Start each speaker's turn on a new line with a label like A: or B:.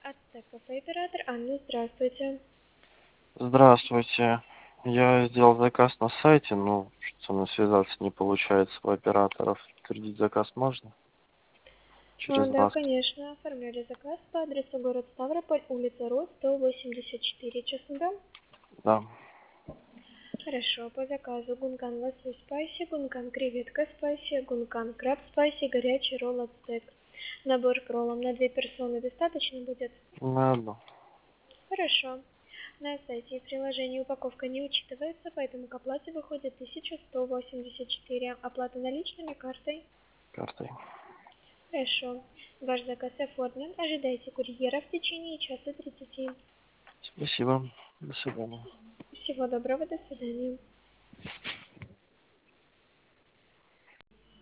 A: Ацтек кафе оператор Анна, здравствуйте.
B: Здравствуйте. Я сделал заказ на сайте, но что-то со мной связаться не получается у операторов. Подтвердить заказ можно? Через
A: Да,
B: вас.
A: конечно, оформляли заказ по адресу город Ставрополь, улица Рос, 184, честно, да?
B: Да.
A: Хорошо, по заказу гункан лосось спайси, гункан креветка спайси, гункан краб спайси, горячий ролл ацтек. Набор к роллам на 2 персоны достаточно будет?
B: На одну.
A: Хорошо. На сайте и приложении упаковка не учитывается, поэтому к оплате выходит 1184. Оплата наличными, картой?
B: Картой.
A: Хорошо. Ваш заказ оформлен. Ожидайте курьера в течение часа 30.
B: Спасибо. До свидания.
A: Всего доброго, до свидания.